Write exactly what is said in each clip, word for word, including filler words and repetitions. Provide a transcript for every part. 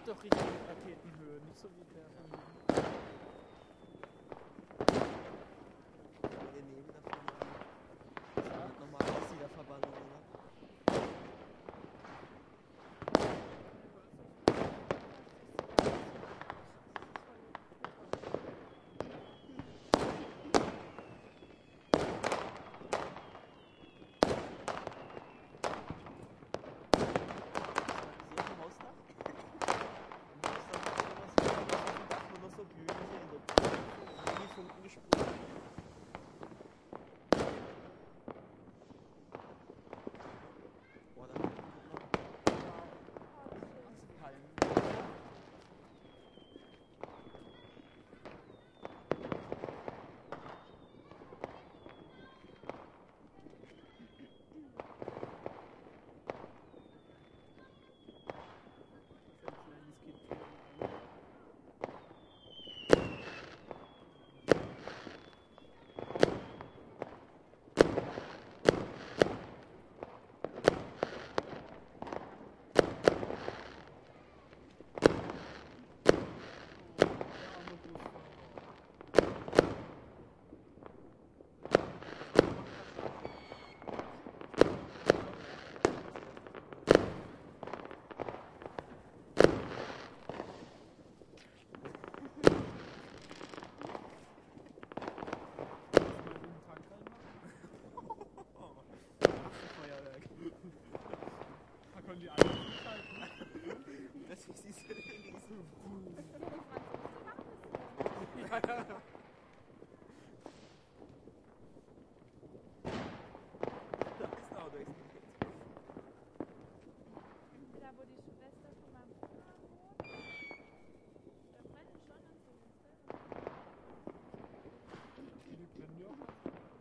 doch richtig Raketenhöhe, nicht so wie der von hinten. Nee, nee, wieder verbannen. Das ist halt normal, dass die da verbannen, oder? Die anderen halten. Das ist diese riesen. Ja, ja. Da ist auch durchs Netz. Entweder wo die Schwester von meinem Bruder wohnt, da brennen schon und so. Die brennen ja auch.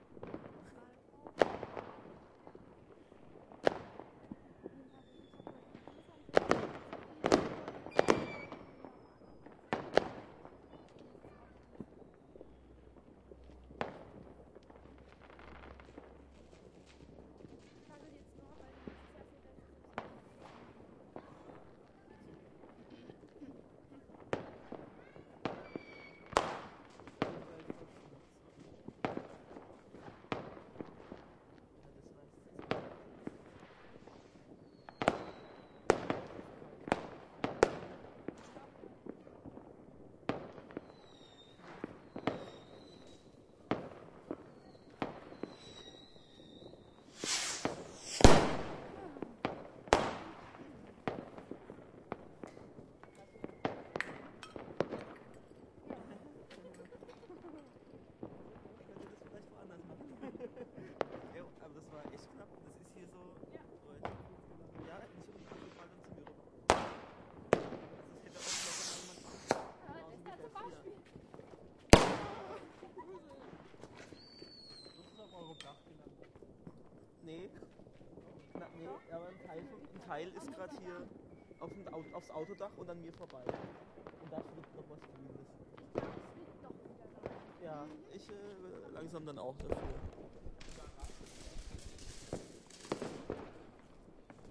Nee. Na, nee, aber ein Teil, ein Teil ist gerade hier auf dem, aufs Autodach und an mir vorbei. Und da fliegt noch was Grünes. Das fliegt doch wieder da. Ja, ich äh, langsam dann auch dafür.